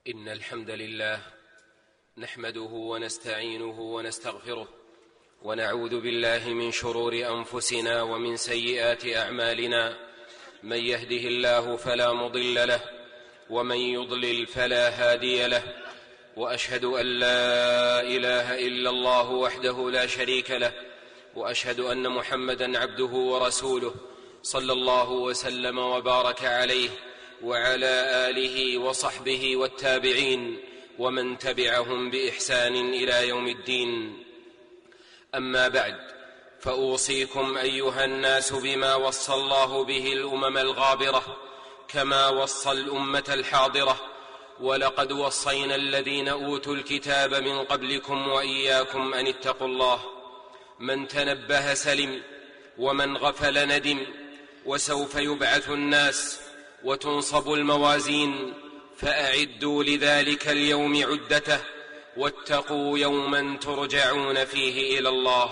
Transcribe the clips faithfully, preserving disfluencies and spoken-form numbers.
إن الحمد لله نحمده ونستعينه ونستغفره ونعوذ بالله من شرور أنفسنا ومن سيئات أعمالنا. من يهده الله فلا مضل له ومن يضلل فلا هادي له، وأشهد أن لا إله إلا الله وحده لا شريك له، وأشهد أن محمدًا عبده ورسوله صلى الله وسلم وبارك عليه وعلى آله وصحبه والتابعين ومن تبعهم بإحسان إلى يوم الدين. أما بعد، فأوصيكم أيها الناس بما وصى الله به الأمم الغابرة كما وصى الأمة الحاضرة، ولقد وصينا الذين أوتوا الكتاب من قبلكم وإياكم أن اتقوا الله. من تنبه سلم ومن غفل ندم، وسوف يبعث الناس وتنصب الموازين، فأعدوا لذلك اليوم عدته، واتقوا يوما ترجعون فيه إلى الله.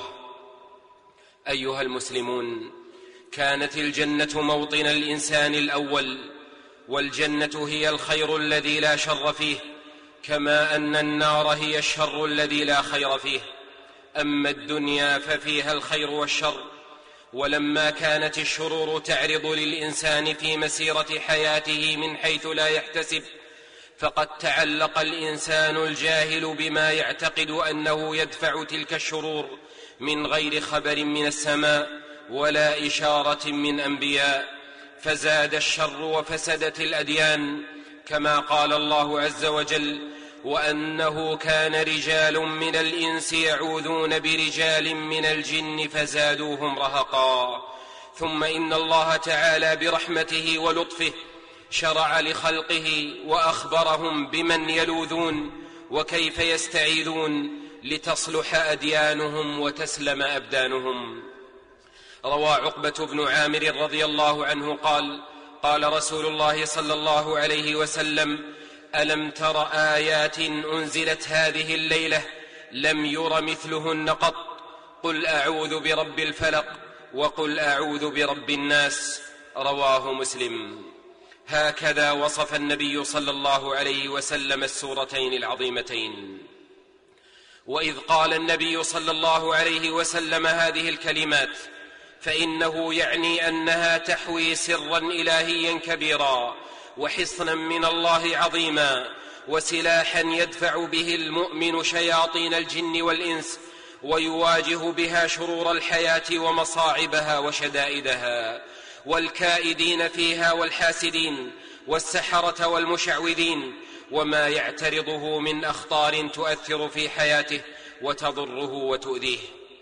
أيها المسلمون، كانت الجنة موطن الإنسان الأول، والجنة هي الخير الذي لا شر فيه، كما أن النار هي الشر الذي لا خير فيه. أما الدنيا ففيها الخير والشر، ولما كانت الشرور تعرض للإنسان في مسيرة حياته من حيث لا يحتسب، فقد تعلق الإنسان الجاهل بما يعتقد أنه يدفع تلك الشرور من غير خبر من السماء ولا إشارة من أنبياء، فزاد الشر وفسدت الأديان، كما قال الله عز وجل: وأنه كان رجال من الإنس يعوذون برجال من الجن فزادوهم رهقا. ثم إن الله تعالى برحمته ولطفه شرع لخلقه وأخبرهم بمن يلوذون وكيف يستعيذون لتصلح أديانهم وتسلم أبدانهم. روى عقبة بن عامر رضي الله عنه قال: قال رسول الله صلى الله عليه وسلم: ألم تر آيات أنزلت هذه الليلة لم ير مثلهن قط، قل أعوذ برب الفلق وقل أعوذ برب الناس. رواه مسلم. هكذا وصف النبي صلى الله عليه وسلم السورتين العظيمتين. وإذ قال النبي صلى الله عليه وسلم هذه الكلمات فإنه يعني أنها تحوي سرا إلهيا كبيرا، وحصنا من الله عظيما، وسلاحا يدفع به المؤمن شياطين الجن والإنس، ويواجه بها شرور الحياة ومصاعبها وشدائدها، والكائدين فيها والحاسدين والسحرة والمشعوذين، وما يعترضه من أخطار تؤثر في حياته وتضره وتؤذيه.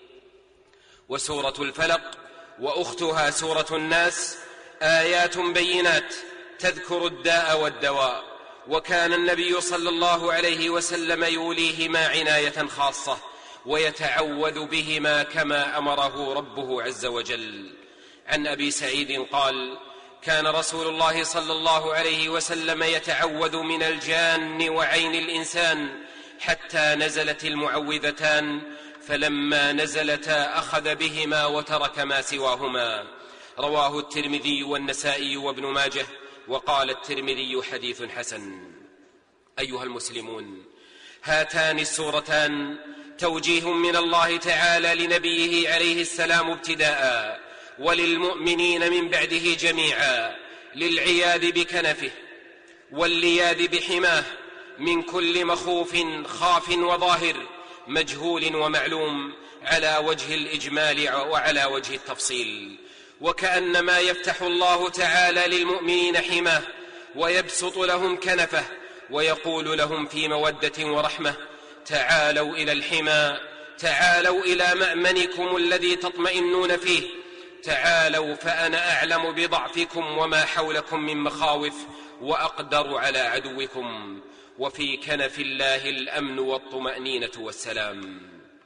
وسورة الفلق وأختها سورة الناس آيات بينات تذكر الداء والدواء، وكان النبي صلى الله عليه وسلم يوليهما عناية خاصة ويتعوذ بهما كما أمره ربه عز وجل. عن أبي سعيد قال: كان رسول الله صلى الله عليه وسلم يتعوذ من الجان وعين الإنسان حتى نزلت المعوذتان، فلما نزلتا أخذ بهما وترك ما سواهما. رواه الترمذي والنسائي وابن ماجه، وقال الترمذي: حديث حسن. أيها المسلمون، هاتان السورتان توجيه من الله تعالى لنبيه عليه السلام ابتداء، وللمؤمنين من بعده جميعا، للعياذ بكنفه واللياذ بحماه من كل مخوف خاف وظاهر، مجهول ومعلوم، على وجه الإجمال وعلى وجه التفصيل. وكأنما يفتح الله تعالى للمؤمنين حماه ويبسط لهم كنفه، ويقول لهم في مودة ورحمة: تعالوا إلى الحمى، تعالوا إلى مأمنكم الذي تطمئنون فيه، تعالوا فأنا أعلم بضعفكم وما حولكم من مخاوف، وأقدر على عدوكم. وفي كنف الله الأمن والطمأنينة والسلام.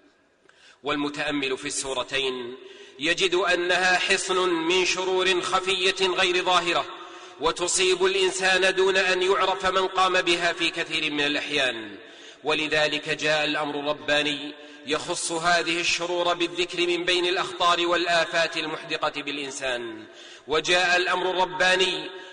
والمتأمل في السورتين يجد أنها حصن من شرور خفية غير ظاهرة، وتصيب الإنسان دون أن يعرف من قام بها في كثير من الأحيان. ولذلك جاء الأمر الرباني يخص هذه الشرور بالذكر من بين الأخطار والآفات المحدقة بالإنسان، وجاء الأمر الرباني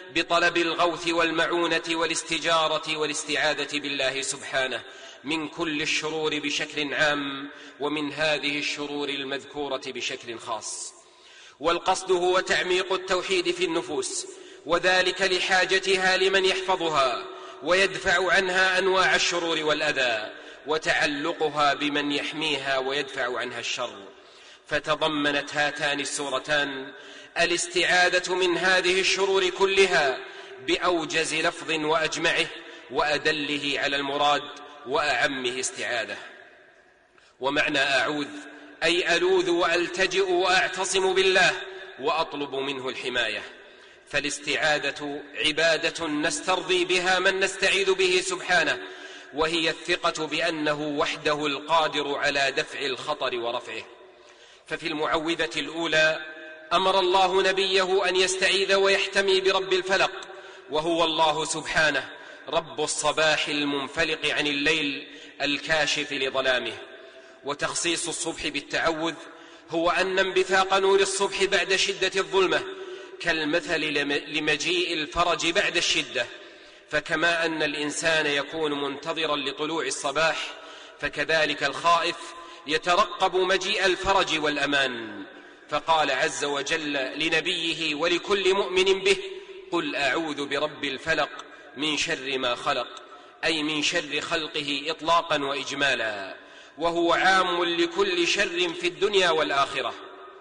بطلب الغوث والمعونة والاستجارة والاستعاذة بالله سبحانه من كل الشرور بشكل عام، ومن هذه الشرور المذكورة بشكل خاص. والقصد هو تعميق التوحيد في النفوس، وذلك لحاجتها لمن يحفظها ويدفع عنها أنواع الشرور والأذى، وتعلقها بمن يحميها ويدفع عنها الشر. فتضمنت هاتان السورتان الاستعاذة من هذه الشرور كلها بأوجز لفظ وأجمعه وأدله على المراد وأعمه استعاذة. ومعنى أعوذ أي ألوذ وألتجئ وأعتصم بالله وأطلب منه الحماية. فالاستعاذة عبادة نسترضي بها من نستعيذ به سبحانه، وهي الثقة بأنه وحده القادر على دفع الخطر ورفعه. ففي المعوذة الأولى أمر الله نبيه أن يستعيذ ويحتمي برب الفلق، وهو الله سبحانه رب الصباح المنفلق عن الليل الكاشف لظلامه. وتخصيص الصبح بالتعوذ هو أن انبثاق نور الصبح بعد شدة الظلمة كالمثل لمجيء الفرج بعد الشدة. فكما أن الإنسان يكون منتظرا لطلوع الصباح، فكذلك الخائف يترقب مجيء الفرج والأمان. فقال عز وجل لنبيه ولكل مؤمن به: قل أعوذ برب الفلق من شر ما خلق، أي من شر خلقه إطلاقا وإجمالا، وهو عام لكل شر في الدنيا والآخرة،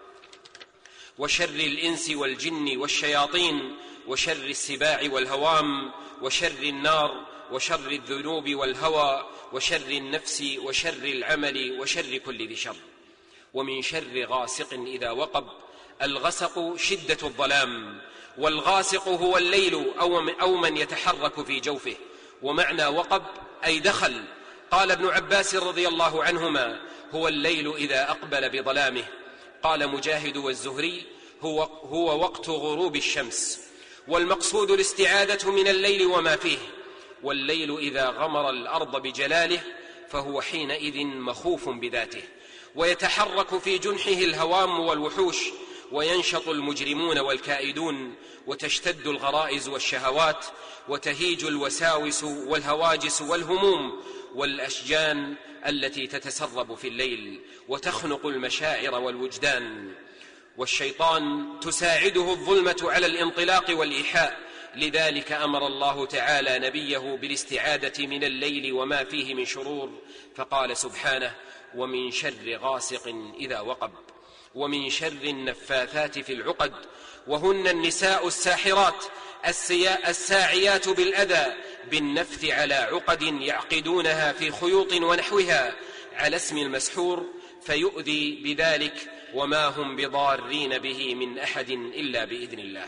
وشر الإنس والجن والشياطين، وشر السباع والهوام، وشر النار، وشر الذنوب والهوى، وشر النفس، وشر العمل، وشر كل ذي شر، ومن شر غاسق إذا وقب. الغسق شدة الظلام، والغاسق هو الليل أو من يتحرك في جوفه. ومعنى وقب أي دخل. قال ابن عباس رضي الله عنهما: هو الليل إذا أقبل بظلامه. قال مجاهد والزهري: هو, هو وقت غروب الشمس. والمقصود الاستعاذة من الليل وما فيه. والليل إذا غمر الأرض بجلاله فهو حينئذ مخوف بذاته، ويتحرك في جنحه الهوام والوحوش، وينشط المجرمون والكائدون، وتشتد الغرائز والشهوات، وتهيج الوساوس والهواجس والهموم والأشجان التي تتسرب في الليل، وتخنق المشاعر والوجدان. والشيطان تساعده الظلمة على الانطلاق والإيحاء، لذلك أمر الله تعالى نبيه بالاستعاذة من الليل وما فيه من شرور، فقال سبحانه: ومن شر غاسق إذا وقب، ومن شر النفاثات في العقد، وهن النساء الساحرات الساعيات بالأذى بالنفث على عقد يعقدونها في خيوط ونحوها على اسم المسحور، فيؤذي بذلك وما هم بضارين به من أحد إلا بإذن الله.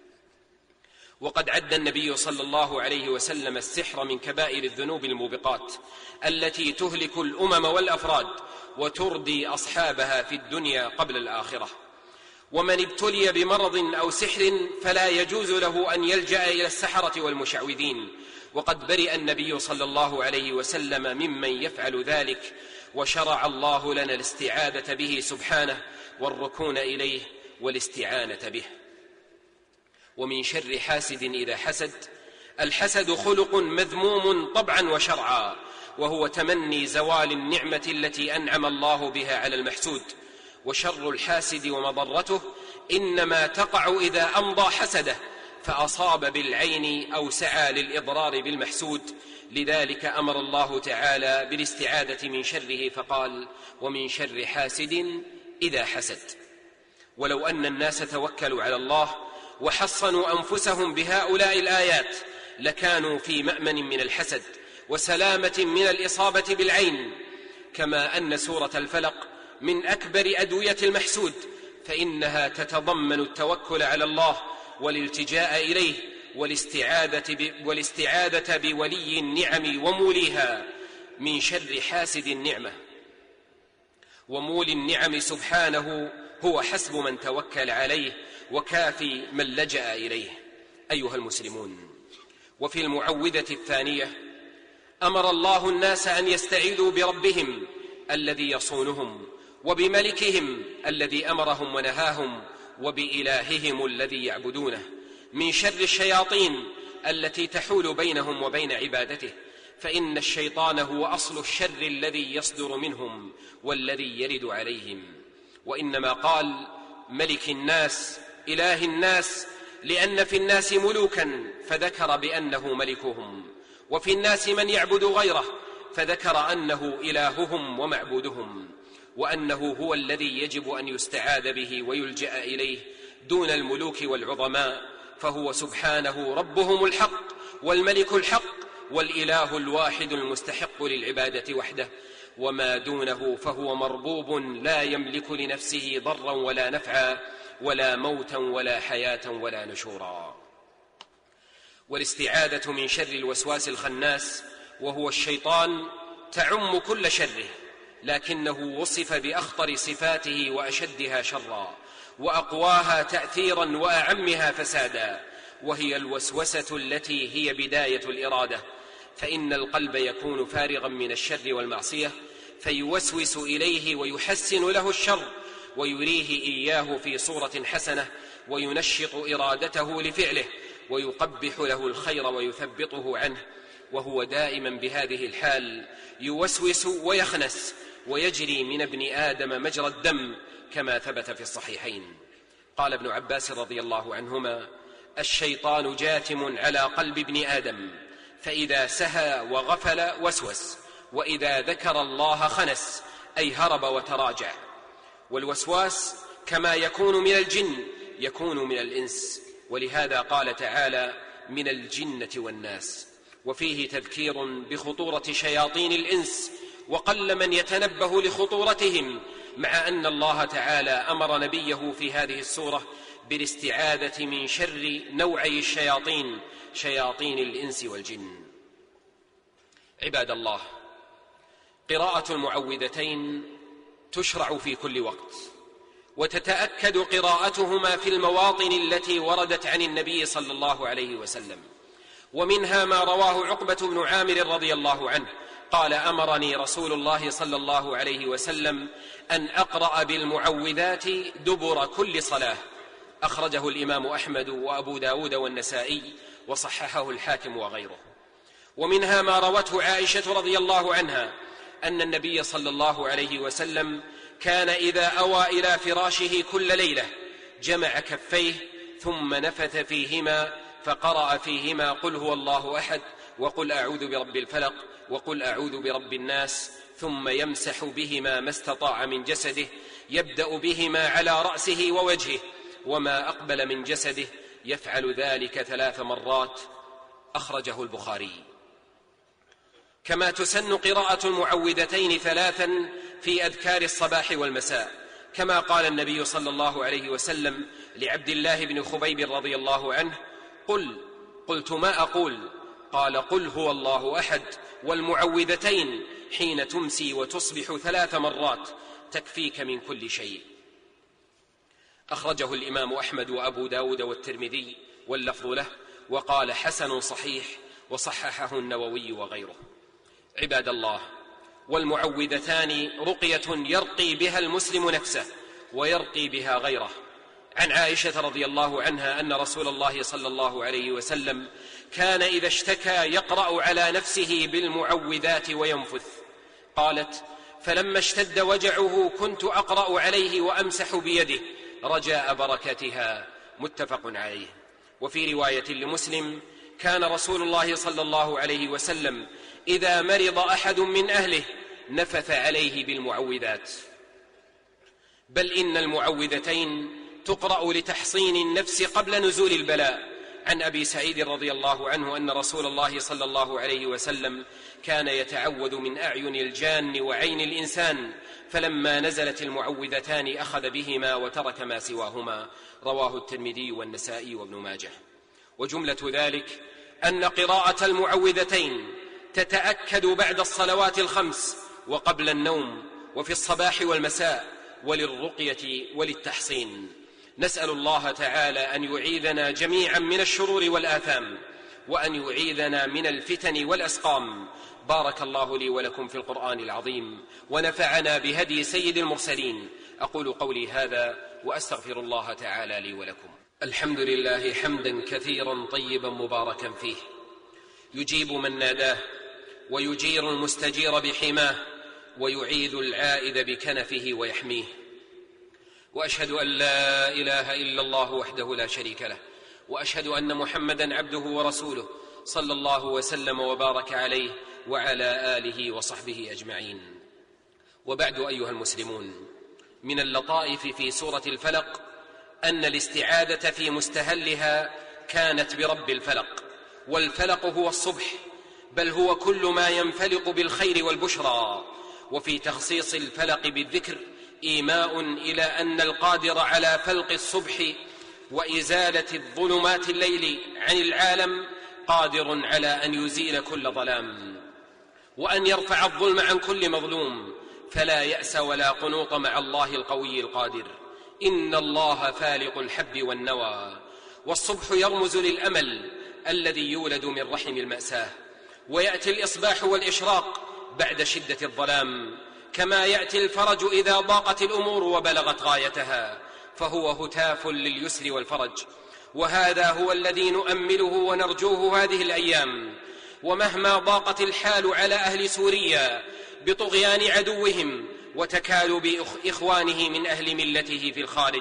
وقد عد النبي صلى الله عليه وسلم السحر من كبائر الذنوب الموبقات التي تهلك الأمم والأفراد وتردي أصحابها في الدنيا قبل الآخرة. ومن ابتلي بمرض أو سحر فلا يجوز له أن يلجأ إلى السحرة والمشعوذين، وقد برئ النبي صلى الله عليه وسلم ممن يفعل ذلك، وشرع الله لنا الاستعاذة به سبحانه والركون إليه والاستعانة به. ومن شر حاسد إذا حسد. الحسد خلق مذموم طبعا وشرعا، وهو تمني زوال النعمة التي أنعم الله بها على المحسود. وشر الحاسد ومضرته إنما تقع إذا أمضى حسده فأصاب بالعين أو سعى للإضرار بالمحسود. لذلك أمر الله تعالى بالاستعاذة من شره فقال: ومن شر حاسد إذا حسد. ولو أن الناس توكلوا على الله وحصنوا أنفسهم بهؤلاء الآيات لكانوا في مأمن من الحسد وسلامة من الإصابة بالعين. كما أن سورة الفلق من أكبر أدوية المحسود، فإنها تتضمن التوكل على الله والالتجاء إليه والاستعاذة, والاستعاذة بولي النعم وموليها من شر حاسد النعمة. ومولي النعم سبحانه هو حسب من توكل عليه وكافي من لجأ إليه. أيها المسلمون، وفي المعوذة الثانية أمر الله الناس أن يستعيذوا بربهم الذي يصونهم، وبملكهم الذي أمرهم ونهاهم، وبإلههم الذي يعبدونه. من شر الشياطين التي تحول بينهم وبين عبادته، فإن الشيطان هو أصل الشر الذي يصدر منهم والذي يرد عليهم. وإنما قال ملك الناس إله الناس لأن في الناس ملوكا فذكر بأنه ملكهم، وفي الناس من يعبد غيره فذكر أنه إلههم ومعبودهم، وأنه هو الذي يجب أن يستعاذ به ويلجأ إليه دون الملوك والعظماء، فهو سبحانه ربهم الحق والملك الحق والإله الواحد المستحق للعبادة وحده، وما دونه فهو مربوب لا يملك لنفسه ضرا ولا نفعا ولا موتا ولا حياة ولا نشورا. والاستعاذة من شر الوسواس الخناس وهو الشيطان تعم كل شره، لكنه وصف بأخطر صفاته وأشدها شرا وأقواها تأثيرا وأعمها فسادا، وهي الوسوسة التي هي بداية الإرادة، فإن القلب يكون فارغا من الشر والمعصية فيوسوس إليه ويحسن له الشر ويريه إياه في صورة حسنة وينشط إرادته لفعله ويقبح له الخير ويثبطه عنه، وهو دائما بهذه الحال يوسوس ويخنس ويجري من ابن آدم مجرى الدم كما ثبت في الصحيحين. قال ابن عباس رضي الله عنهما: الشيطان جاثم على قلب ابن آدم، فإذا سهى وغفل وسوس، وإذا ذكر الله خنس، أي هرب وتراجع. والوسواس كما يكون من الجن يكون من الإنس، ولهذا قال تعالى: من الجنة والناس، وفيه تذكير بخطورة شياطين الإنس، وقل من يتنبه لخطورتهم، مع أن الله تعالى أمر نبيه في هذه السورة بالاستعاذة من شر نوعي الشياطين، شياطين الإنس والجن. عباد الله، قراءة المعوذتين تشرع في كل وقت، وتتأكد قراءتهما في المواطن التي وردت عن النبي صلى الله عليه وسلم، ومنها ما رواه عقبة بن عامر رضي الله عنه قال: أمرني رسول الله صلى الله عليه وسلم أن أقرأ بالمعوذات دبر كل صلاة. أخرجه الإمام أحمد وأبو داود والنسائي وصححه الحاكم وغيره. ومنها ما روته عائشة رضي الله عنها أن النبي صلى الله عليه وسلم كان إذا أوى إلى فراشه كل ليلة جمع كفيه ثم نفث فيهما فقرأ فيهما قل هو الله أحد وقل أعوذ برب الفلق وقل أعوذ برب الناس، ثم يمسح بهما ما استطاع من جسده، يبدأ بهما على رأسه ووجهه وما أقبل من جسده، يفعل ذلك ثلاث مرات. أخرجه البخاري. كما تسن قراءة المعوذتين ثلاثا في أذكار الصباح والمساء، كما قال النبي صلى الله عليه وسلم لعبد الله بن خبيب رضي الله عنه: قل قلت ما أقول؟ قال: قل هو الله أحد والمعوذتين حين تمسي وتصبح ثلاث مرات تكفيك من كل شيء. أخرجه الإمام أحمد وأبو داود والترمذي واللفظ له، وقال: حسن صحيح، وصححه النووي وغيره. عباد الله، والمعوذتان رقية يرقي بها المسلم نفسه ويرقي بها غيره. عن عائشة رضي الله عنها أن رسول الله صلى الله عليه وسلم كان إذا اشتكى يقرأ على نفسه بالمعوذات وينفث. قالت: فلما اشتد وجعه كنت أقرأ عليه وأمسح بيده رجاء بركتها. متفق عليه. وفي رواية لمسلم: كان رسول الله صلى الله عليه وسلم إذا مرض أحد من أهله نفث عليه بالمعوذات. بل إن المعوذتين تقرأ لتحصين النفس قبل نزول البلاء. عن أبي سعيد رضي الله عنه أن رسول الله صلى الله عليه وسلم كان يتعوذ من أعين الجان وعين الإنسان، فلما نزلت المعوذتان أخذ بهما وترك ما سواهما. رواه الترمذي والنسائي وابن ماجه. وجملة ذلك أن قراءة المعوذتين تتأكد بعد الصلوات الخمس وقبل النوم وفي الصباح والمساء، وللرقية وللتحصين. نسأل الله تعالى أن يعيذنا جميعا من الشرور والآثام، وأن يعيذنا من الفتن والأسقام. بارك الله لي ولكم في القرآن العظيم، ونفعنا بهدي سيد المرسلين. أقول قولي هذا وأستغفر الله تعالى لي ولكم. الحمد لله حمدا كثيرا طيبا مباركا فيه، يجيب من ناداه ويجير المستجير بحماه ويعيذ العائذ بكنفه ويحميه. وأشهد أن لا إله إلا الله وحده لا شريك له، وأشهد أن محمدا عبده ورسوله صلى الله وسلم وبارك عليه وعلى آله وصحبه أجمعين. وبعد أيها المسلمون، من اللطائف في سورة الفلق أن الاستعاذة في مستهلها كانت برب الفلق، والفلق هو الصبح، بل هو كل ما ينفلق بالخير والبشرى. وفي تخصيص الفلق بالذكر إيماء إلى أن القادر على فلق الصبح وإزالة الظلمات الليل عن العالم قادر على أن يزيل كل ظلام، وأن يرفع الظلم عن كل مظلوم، فلا يأس ولا قنوط مع الله القوي القادر. إن الله فالق الحب والنوى. والصبح يرمز للأمل الذي يولد من رحم المأساة، ويأتي الإصباح والإشراق بعد شدة الظلام، كما يأتي الفرج إذا ضاقت الأمور وبلغت غايتها، فهو هتاف لليسر والفرج. وهذا هو الذي نؤمله ونرجوه هذه الأيام. ومهما ضاقت الحال على أهل سوريا بطغيان عدوهم وتكالب إخوانه من أهل ملته في الخارج،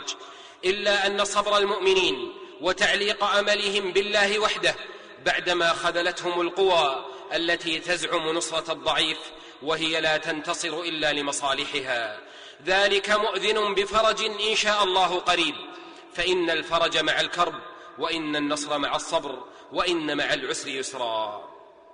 إلا أن صبر المؤمنين وتعليق أملهم بالله وحده بعدما خذلتهم القوى التي تزعم نصرة الضعيف وهي لا تنتصر إلا لمصالحها، ذلك مؤذن بفرج إن شاء الله قريب. فإن الفرج مع الكرب، وإن النصر مع الصبر، وإن مع العسر يسرا.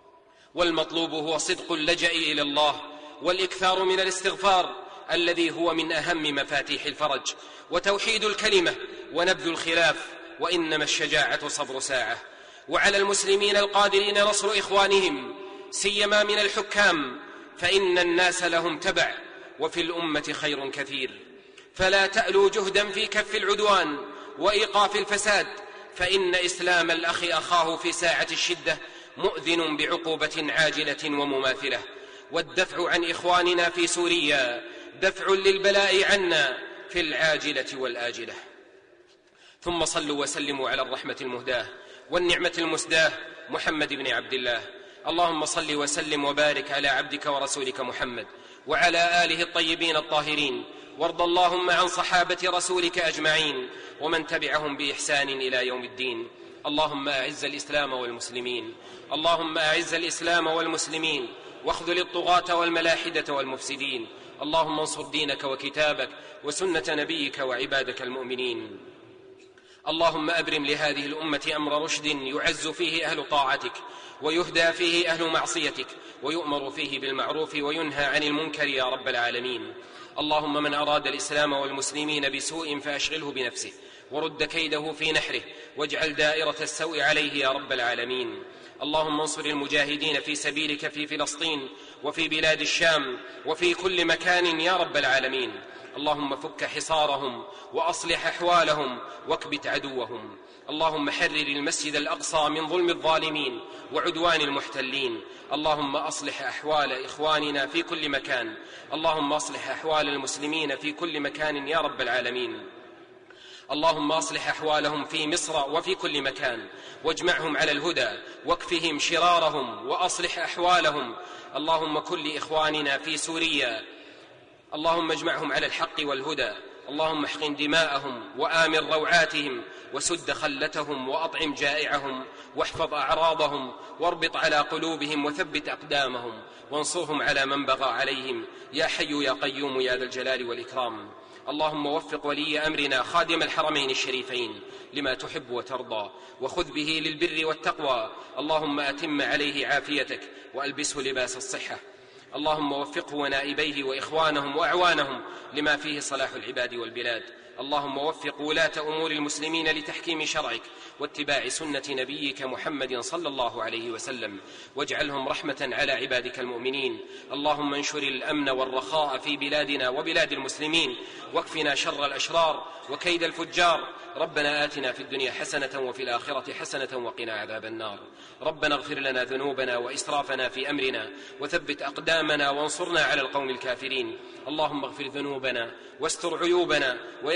والمطلوب هو صدق اللجأ إلى الله والإكثار من الاستغفار الذي هو من أهم مفاتيح الفرج، وتوحيد الكلمة ونبذ الخلاف، وإنما الشجاعة صبر ساعة. وعلى المسلمين القادرين نصر إخوانهم سيما من الحكام، فإن الناس لهم تبع، وفي الأمة خير كثير، فلا تألوا جهدا في كف العدوان وإيقاف الفساد، فإن إسلام الأخ أخاه في ساعة الشدة مؤذن بعقوبة عاجلة ومماثلة. والدفع عن إخواننا في سوريا دفع للبلاء عنا في العاجلة والآجلة. ثم صلوا وسلموا على الرحمة المهداة والنعمة المسداة محمد بن عبد الله. اللهم صل وسلم وبارك على عبدك ورسولك محمد وعلى آله الطيبين الطاهرين، وارض اللهم عن صحابة رسولك أجمعين ومن تبعهم بإحسان إلى يوم الدين. اللهم أعز الإسلام والمسلمين، اللهم أعز الإسلام والمسلمين، واخذل الطغاة والملاحدة والمفسدين. اللهم انصر دينك وكتابك وسنة نبيك وعبادك المؤمنين. اللهم أبرم لهذه الأمة أمر رشد يعز فيه أهل طاعتك ويهدى فيه أهل معصيتك، ويؤمر فيه بالمعروف وينهى عن المنكر يا رب العالمين. اللهم من أراد الإسلام والمسلمين بسوء فأشغله بنفسه ورد كيده في نحره، واجعل دائرة السوء عليه يا رب العالمين. اللهم انصر المجاهدين في سبيلك في فلسطين وفي بلاد الشام وفي كل مكان يا رب العالمين. اللهم فك حصارهم وأصلح أحوالهم واكبت عدوهم. اللهم حرر المسجد الأقصى من ظلم الظالمين وعدوان المحتلين. اللهم أصلح أحوال إخواننا في كل مكان. اللهم أصلح أحوال المسلمين في كل مكان يا رب العالمين. اللهم أصلح أحوالهم في مصر وفي كل مكان، واجمعهم على الهدى واكفهم شرارهم وأصلح أحوالهم. اللهم كن لإخواننا في سوريا، اللهم اجمعهم على الحق والهدى. اللهم احقن دماءهم وآمن روعاتهم وسد خلتهم وأطعم جائعهم واحفظ أعراضهم واربط على قلوبهم وثبت أقدامهم وانصرهم على من بغى عليهم يا حي يا قيوم يا ذا الجلال والإكرام. اللهم وفق ولي أمرنا خادم الحرمين الشريفين لما تحب وترضى، وخذ به للبر والتقوى. اللهم أتم عليه عافيتك وألبسه لباس الصحة. اللهم وفقه ونائبيه وإخوانهم وأعوانهم لما فيه صلاح العباد والبلاد. اللهم وفق ولاة أمور المسلمين لتحكيم شرعك واتباع سنة نبيك محمد صلى الله عليه وسلم، واجعلهم رحمة على عبادك المؤمنين. اللهم انشر الأمن والرخاء في بلادنا وبلاد المسلمين، واكفنا شر الأشرار وكيد الفجار. ربنا آتنا في الدنيا حسنة وفي الآخرة حسنة وقنا عذاب النار. ربنا اغفر لنا ذنوبنا وإسرافنا في أمرنا وثبت أقدامنا وانصرنا على القوم الكافرين. اللهم اغفر ذنوبنا واستر عيوبنا ويسر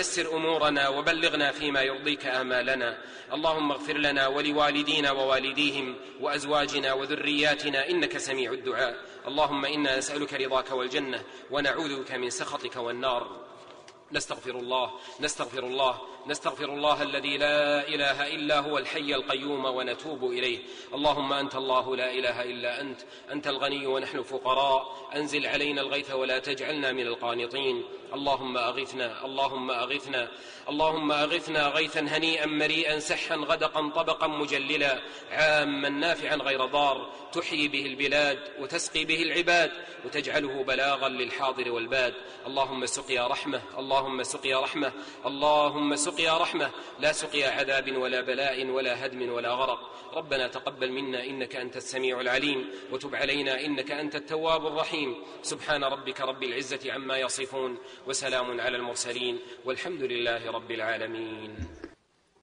ويسر أمورنا وبلغنا فيما يرضيك آمالنا. اللهم اغفر لنا ولوالدينا ووالديهم وأزواجنا وذرياتنا إنك سميع الدعاء. اللهم إنا نسألك رضاك والجنة ونعوذ بك من سخطك والنار. نستغفر الله نستغفر الله نستغفر الله الذي لا إله إلا هو الحي القيوم ونتوب إليه. اللهم أنت الله لا إله إلا أنت، أنت الغني ونحن فقراء، أنزل علينا الغيث ولا تجعلنا من القانطين. اللهم أغثنا اللهم أغثنا اللهم أغثنا غيثا هنيئا مريئا سحا غدقا طبقا مجللا عاما نافعا غير ضار، تحيي به البلاد وتسقي به العباد وتجعله بلاغا للحاضر والباد. اللهم سقيا رحمة اللهم سقيا رحمة اللهم سقيا رحمة، لا سقيا عذاب ولا بلاء ولا هدم ولا غرق. ربنا تقبل منا إنك أنت السميع العليم، وتب علينا إنك أنت التواب الرحيم. سبحان ربك رب العزة عما يصفون، وسلام على المرسلين، والحمد لله رب العالمين.